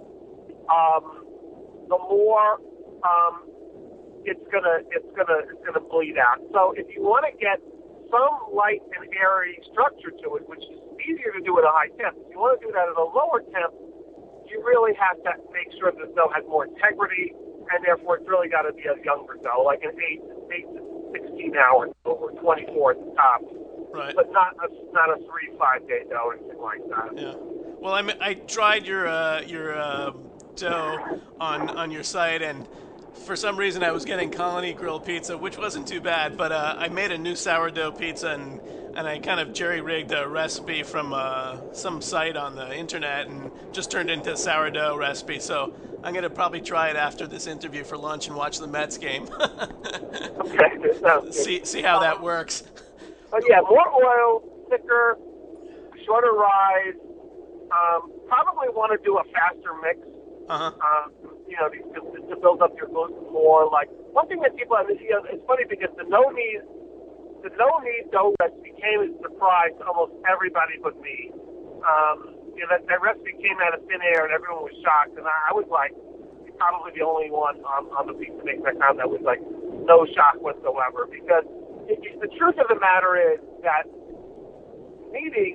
um, the more um, it's gonna it's gonna it's gonna bleed out. So if you want to get some light and airy structure to it, which is easier to do at a high temp, if you want to do that at a lower temp, you really have to make sure the dough has more integrity, and therefore it's really got to be a younger dough, like an eight eight to sixteen hours or twenty-four at the top, Right. but not a not a three five day dough or anything like that. Yeah. Well, I I tried your uh, your uh, dough on on your site, and for some reason I was getting Colony grilled pizza, which wasn't too bad. But uh, I made a new sourdough pizza, and and I kind of jerry rigged a recipe from uh, some site on the internet, and just turned it into a sourdough recipe. So I'm gonna probably try it after this interview for lunch and watch the Mets game. Okay, that sounds good. see see how that works. But yeah, more oil, thicker, shorter rise. Um, probably want to do a faster mix. Uh huh. Um, you know, to, to build up your gluten more. Like one thing that people, you know, it's funny because the no knees, the no knees dough recipe came as a surprise to almost everybody but me. Um, you know, that, that recipe came out of thin air and everyone was shocked, and I, I was like, probably the only one on, on the pizza mix I found that was like no shock whatsoever, because it, it, the truth of the matter is that kneading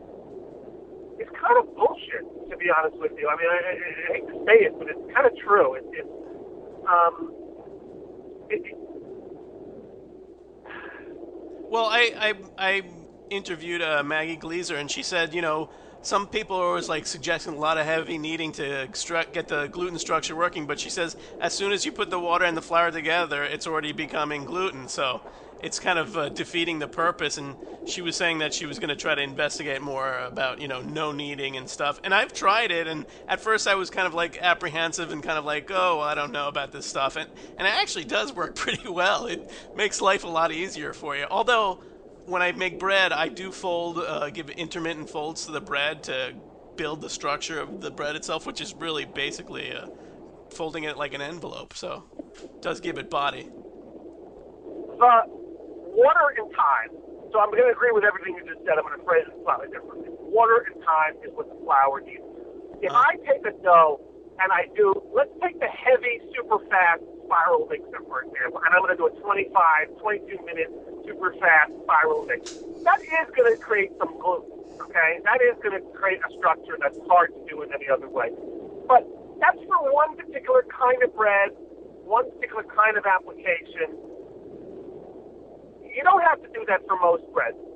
is kind of bullshit, to be honest with you. I mean, I, I, I hate to say it, but it's kind of true. It, it's um, it, it, Well, I I, I interviewed uh, Maggie Gleaser, and she said, you know, some people are always like suggesting a lot of heavy kneading to extract, get the gluten structure working, but she says as soon as you put the water and the flour together, it's already becoming gluten. So it's kind of uh, defeating the purpose. And she was saying that she was going to try to investigate more about, you know, no kneading and stuff. And I've tried it, and at first I was kind of like apprehensive and kind of like, oh, I don't know about this stuff. And and it actually does work pretty well. It makes life a lot easier for you. Although when I make bread, I do fold, uh, give intermittent folds to the bread to build the structure of the bread itself, which is really basically uh, folding it like an envelope. So it does give it body. the water and time. So I'm going to agree with everything you just said. I'm going to phrase it slightly differently. Water and time is what the flour needs. If Uh. I take a dough and I do, let's take the heavy, super fast spiral mixer, for example, and I'm going to do a twenty-five, twenty-two minute super fast spiral mix. That is going to create some gluten, okay? That is going to create a structure that's hard to do in any other way. But that's for one particular kind of bread, one particular kind of application. You don't have to do that for most breads.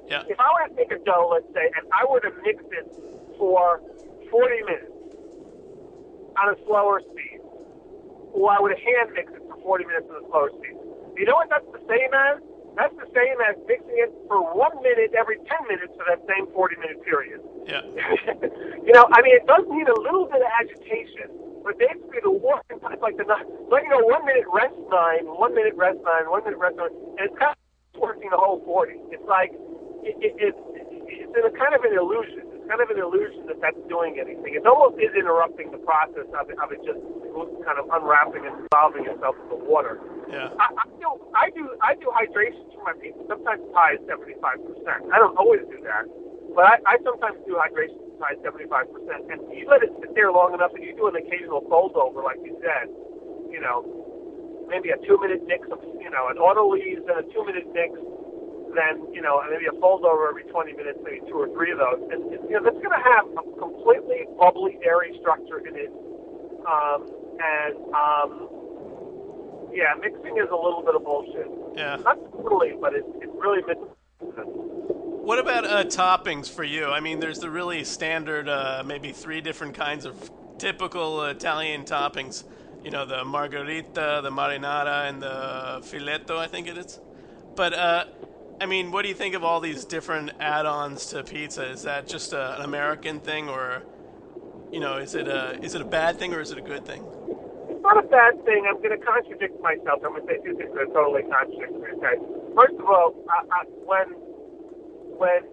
Yeah. If I were to take a dough, let's say, and I were to mix it for forty minutes on a slower speed, or I would hand mix it for forty minutes on a slower speed. You know what that's the same as? That's the same as mixing it for one minute every ten minutes for that same forty minute period. Yeah. You know, I mean, it does need a little bit of agitation, but basically the working time, like the, like, you know, one minute rest nine, one minute rest nine, one minute rest nine, and it's kind of working the whole forty. It's like, it, it, it, it's in a kind of an illusion. It's kind of an illusion that that's doing anything. It almost is interrupting the process of it, of it just kind of unwrapping and dissolving itself in the water. Yeah. I, I do, I do, I do hydration for my people. Sometimes as high as seventy-five percent. I don't always do that, but I, I sometimes do hydration as high as seventy-five percent. And you let it sit there long enough, and you do an occasional fold over, like you said. You know, maybe a two-minute mix of, you know, an auto leaves and a two-minute mix. Then, you know, maybe a fold over every twenty minutes, maybe two or three of those. And, you know, that's going to have a completely bubbly, airy structure in it. Um, and, um, yeah, mixing is a little bit of bullshit. Yeah. Not totally, but it's it's really mixing. What about uh, toppings for you? I mean, there's the really standard, uh, maybe three different kinds of typical Italian toppings. You know, the margherita, the marinara, and the filetto, I think it is. But, uh, I mean, what do you think of all these different add-ons to pizza? Is that just a, an American thing, or, you know, is it a is it a bad thing or is it a good thing? It's not a bad thing. I'm going to contradict myself. I'm going to say two things that totally contradict me. Okay. First of all, I, I, when when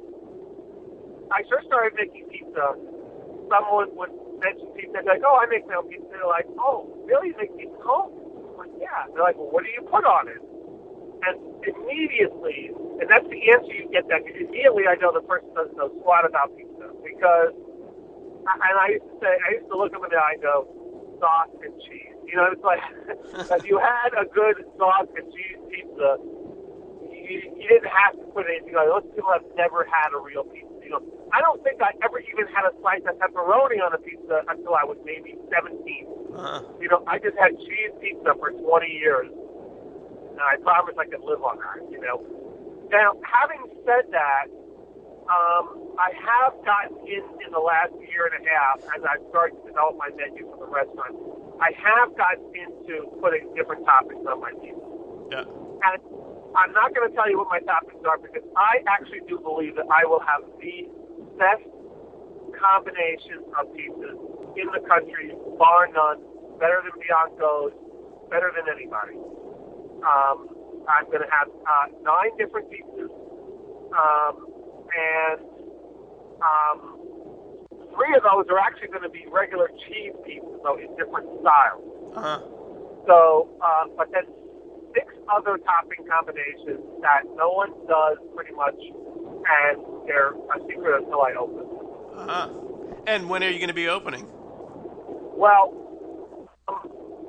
I first started making pizza, someone would mention pizza. They're like, "Oh, I make my own pizza." They're like, "Oh, really? You make pizza at home?" I'm like, "Yeah." They're like, "Well, what do you put on it?" And immediately, and that's the answer you get. That immediately, I know the person doesn't know squat about pizza because, and I used to say, I used to look them in the eye and go, sauce and cheese. You know, it's like if you had a good sauce and cheese pizza, you, you didn't have to put anything on it. Those people have never had a real pizza. You know, I don't think I ever even had a slice of pepperoni on a pizza until I was maybe seventeen. Uh-huh. You know, I just had cheese pizza for twenty years. And I promise I could live on that, you know. Now, having said that, um, I have gotten in in the last year and a half, as I've started to develop my menu for the restaurant, I have gotten into putting different toppings on my pizza. Yeah. And I'm not going to tell you what my toppings are because I actually do believe that I will have the best combination of pizzas in the country, bar none, better than Bianco's, better than anybody. Um, I'm going to have uh, nine different pizzas, um, and um, three of those are actually going to be regular cheese pizzas, so in different styles. Uh-huh. So, uh, but then six other topping combinations that no one does pretty much, and they're a secret until I open. Uh-huh. And when are you going to be opening? Well, um,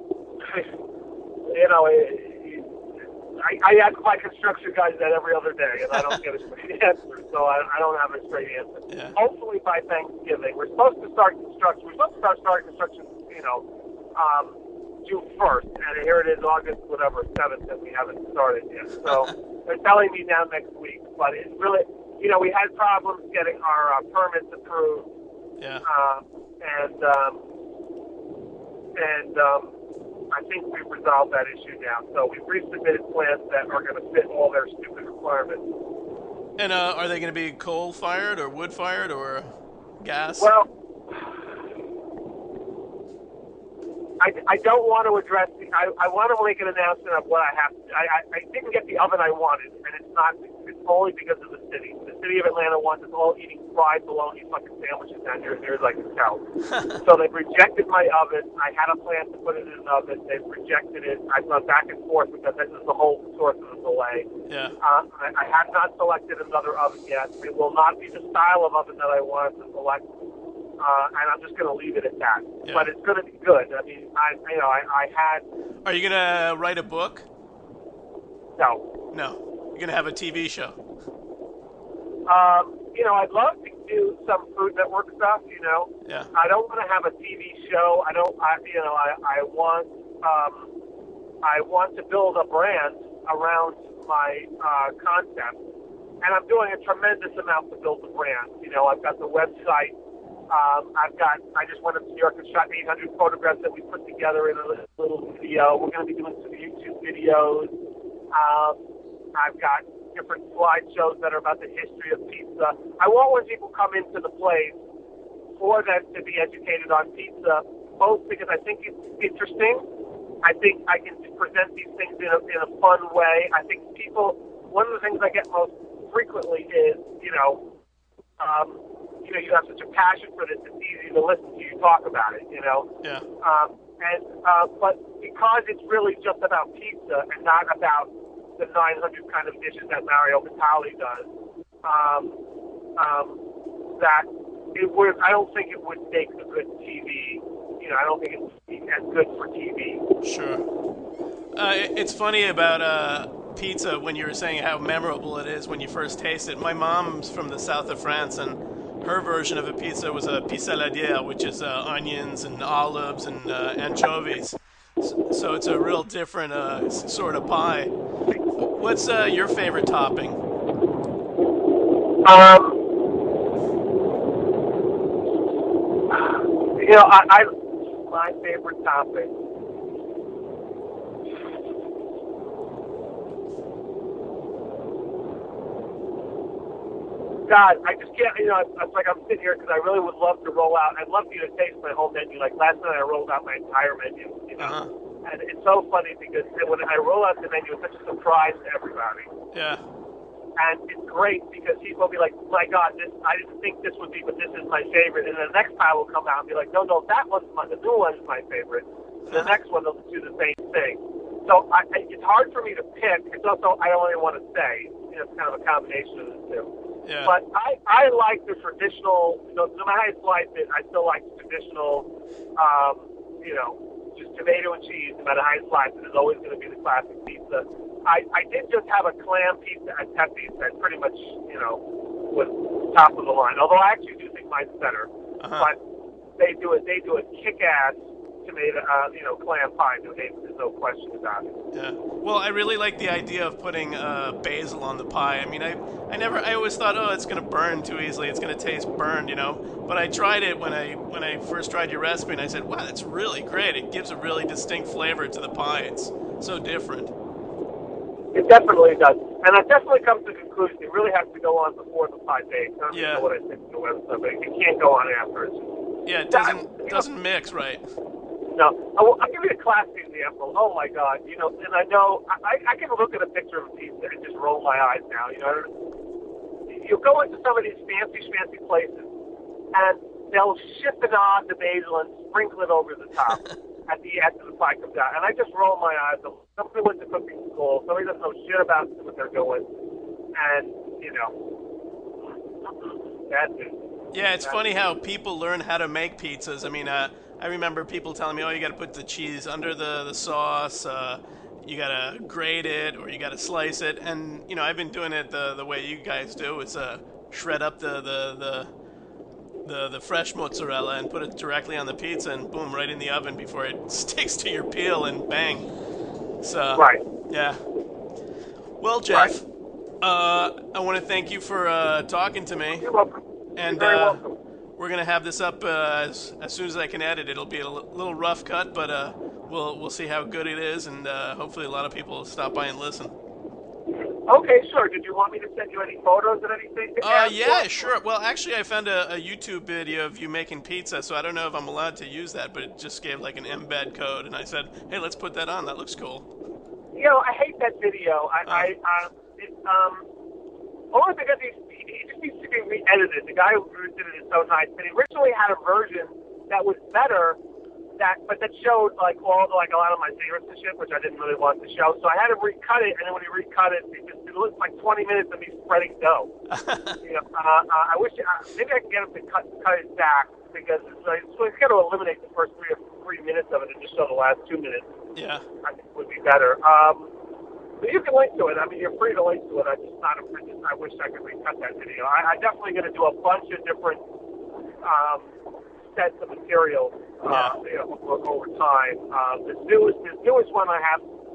you know, it, I, I ask my construction guys that every other day, and I don't get a straight answer, so I, I don't have a straight answer. Yeah. Hopefully by Thanksgiving. We're supposed to start construction. We're supposed to start starting construction, you know, um, June first, and here it is August, whatever, seventh, and we haven't started yet. So they're telling me now next week, but it's really, you know, we had problems getting our uh, permits approved. Yeah. Uh, and, um, and, um, I think we've resolved that issue now. So we've resubmitted plans that are going to fit all their stupid requirements. And uh, are they going to be coal-fired or wood-fired or gas? Well, I, I don't want to address the, I, I want to make an announcement of what I have to, I, I, I didn't get the oven I wanted, and it's not, it's only because of the city. The city of Atlanta wants us all eating fried bologna fucking sandwiches down here, near like a cow. So they've rejected my oven. I had a plan to put it in an oven. They've rejected it. I've gone back and forth because this is the whole source of the delay. Yeah. Uh, I, I have not selected another oven yet. It will not be the style of oven that I wanted to select. Uh, and I'm just going to leave it at that. Yeah. But it's going to be good. I mean, I you know, I, I had... Are you going to write a book? No. No. You're going to have a T V show? Um, you know, I'd love to do some Food Network stuff, you know. Yeah. I don't want to have a T V show. I don't, I, you know, I, I want, um, I want to build a brand around my uh, concept. and I'm doing a tremendous amount to build the brand. You know, I've got the website. Um, I've got, I just went up to New York and shot eight hundred photographs that we put together in a little video. We're going to be doing some YouTube videos. Um, I've got different slideshows that are about the history of pizza. I want when people come into the place for them to be educated on pizza, both because I think it's interesting. I think I can present these things in a, in a fun way. I think people, one of the things I get most frequently is, you know, um, you know, you have such a passion for this, it's easy to listen to you talk about it, you know? Yeah. Um, and, uh, but because it's really just about pizza and not about the nine hundred kind of dishes that Mario Batali does, um, um, that it would, I don't think it would make a good T V. You know, I don't think it's as good for T V. Sure. Uh, it, it's funny about uh, pizza when you were saying how memorable it is when you first taste it. My mom's from the south of France, and her version of a pizza was a pissaladière, which is uh, onions and olives and uh, anchovies. So, so it's a real different uh, sort of pie. What's uh, your favorite topping? Um, you know, I, I my favorite topping. God, I just can't, you know, it's, it's like I'm sitting here because I really would love to roll out. I'd love for you to taste my whole menu. Like last night I rolled out my entire menu, you know. Uh-huh. And it's so funny because when I roll out the menu, it's such a surprise to everybody. Yeah. And it's great because people will be like, my God, this I didn't think this would be, but this is my favorite. And then the next pile will come out and be like, no, no, that one's my, the new one is my favorite. And the next one, they'll do the same thing. So I, it's hard for me to pick. It's also, I don't really want to say. You know, it's kind of a combination of the two. Yeah. But I, I like the traditional, you know, no matter how you slice it, I still like the traditional, um, you know, just tomato and cheese, no matter how you slice it, is always going to be the classic pizza. I, I did just have a clam pizza at Pepe's that pretty much, you know, was top of the line. Although I actually do think mine's better. Uh-huh. But they do it, they do a kick-ass tomato, uh, you know, clam pie. There's no question about it. Yeah. Well, I really like the idea of putting uh, basil on the pie. I mean, I, I never, I always thought, oh, it's gonna burn too easily. It's gonna taste burned, you know. But I tried it when I, when I first tried your recipe, and I said, wow, that's really great. It gives a really distinct flavor to the pie. It's so different. It definitely does, and I've definitely come to the conclusion it really has to go on before the pie bakes. I don't yeah. know what I think on the website, but it can't go on after. It's yeah, it doesn't that, doesn't know, mix right. No, I'll, I'll give you a classic example. Oh my God, you know, and I know I, I can look at a picture of a pizza and just roll my eyes now. You know, you go into some of these fancy, fancy places, and they'll ship it on the basil and sprinkle it over the top at the after the pie comes out, and I just roll my eyes. Somebody went to cooking school. Somebody doesn't know shit about what they're doing, and you know, that's it. Yeah, it's that's funny it. how people learn how to make pizzas. I mean, uh, I remember people telling me, oh, you got to put the cheese under the, the sauce, uh, you got to grate it, or you got to slice it. And, you know, I've been doing it the, the way you guys do. It's uh, shred up the, the, the, the, the fresh mozzarella and put it directly on the pizza and boom, right in the oven before it sticks to your peel and bang. So, right. Yeah. Well, Jeff, right. uh, I want to thank you for uh, talking to me. You're welcome. And, You're very uh, welcome. We're going to have this up uh, as, as soon as I can edit. It'll be a l- little rough cut, but uh, we'll we'll see how good it is, and uh, hopefully a lot of people will stop by and listen. Okay, sure. Did you want me to send you any photos or anything? Uh, yeah, sure. Well, actually, I found a, a YouTube video of you making pizza, so I don't know if I'm allowed to use that, but it just gave like an embed code, and I said, hey, let's put that on. That looks cool. You know, I hate that video. I, oh. I uh, it, um, only because he's, he just needs to be re-edited. The guy who did it is so nice. And he originally had a version that was better, that but that showed like all the, like a lot of my favorites and shit, which I didn't really want to show. So I had to recut it, and then when he recut it, it just it looked like twenty minutes of me spreading dough. you know, uh, uh, I wish uh, maybe I can get him to cut cut it back because it's like, so he's got to eliminate the first three or three minutes of it and just show the last two minutes. Yeah, I think would be better. Um, But you can link to it. I mean, you're free to link to it. I just not. I just I wish I could recut that video. I, I'm definitely going to do a bunch of different um, sets of material, uh, yeah. you know, over, over time. Uh, the newest, the newest one I have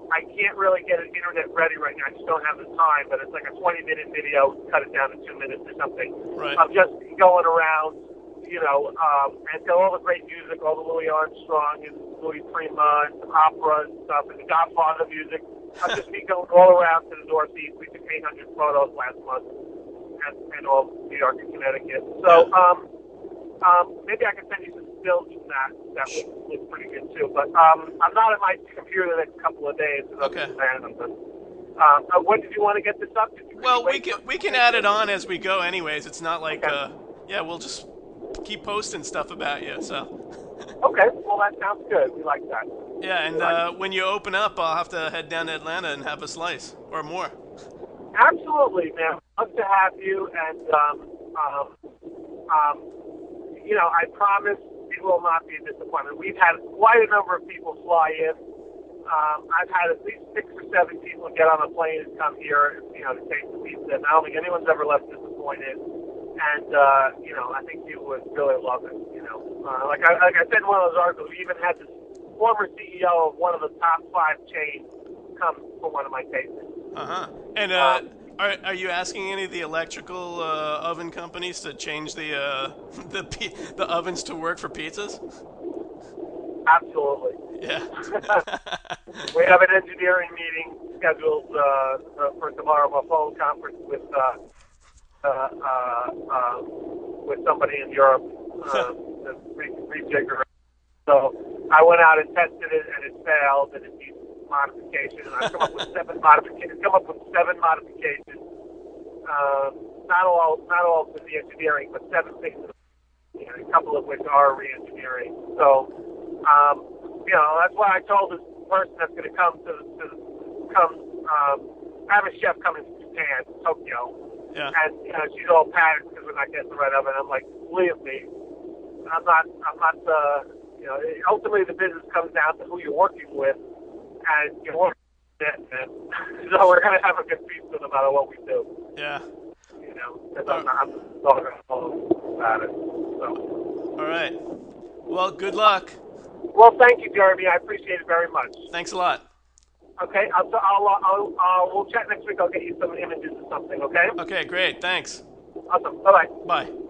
I can't really get it internet ready right now. I just don't have the time, but it's like a twenty minute video, cut it down to two minutes or something. Right. I'm just going around, you know, um, and so all the great music, all the Louis Armstrong and Louis Prima and some opera and stuff, and the Godfather music. I'll just be going all around to the Northeast. We took eight hundred photos last month, and, and all New York and Connecticut. So, um, um, maybe I can send you some stills from that. That would look pretty good too. But um, I'm not at my computer the next couple of days. Okay. Them, but, um, uh, when did you want to get this up? Did you, Well, did you we can we can add it on as we go, anyways. It's not like okay. uh, yeah, we'll just keep posting stuff about you. So. Okay. Well, that sounds good. We like that. Yeah, and uh, when you open up, I'll have to head down to Atlanta and have a slice or more. Absolutely, man. Love to have you, and um, um, um, you know, I promise it will not be a disappointment. We've had quite a number of people fly in. Um, I've had at least six or seven people get on a plane and come here, you know, to taste the pizza. And I don't think anyone's ever left disappointed. And uh, you know, I think you would really love it. You know, uh, like I like I said in one of those articles, we even had this former C E O of one of the top five chains come for one of my tastings. Uh-huh. And uh, Um, are are you asking any of the electrical uh, oven companies to change the uh, the pi- the ovens to work for pizzas? Absolutely. Yeah. We have an engineering meeting scheduled uh, uh, for tomorrow, a phone conference with uh, uh, uh, uh, with somebody in Europe, uh, the re- rejigger. So I went out and tested it, and it failed, and it needs modification. And I've come up with seven modifications. Come up with seven modifications. Uh, not all, not all with the engineering, but seven things. You know, a couple of which are re-engineering. So, um, you know, that's why I told this person that's going to come to, to come. Um, I have a chef coming from Japan, Tokyo, Yeah. and you know, she's all panicked because we're not getting the right oven. I'm like, believe me, I'm not. I'm not. Uh, You know, ultimately the business comes down to who you're working with, and you're working with it, and so we're going to have a good pizza no matter what we do. Yeah. You know, because I'm not, I'm not going to follow about it. So. All right. Well, good luck. Well, thank you, Jeremy. I appreciate it very much. Thanks a lot. Okay, I'll, I'll, I'll, I'll we'll chat next week. I'll get you some images or something. Okay. Okay, great. Thanks. Awesome. Bye bye. Bye.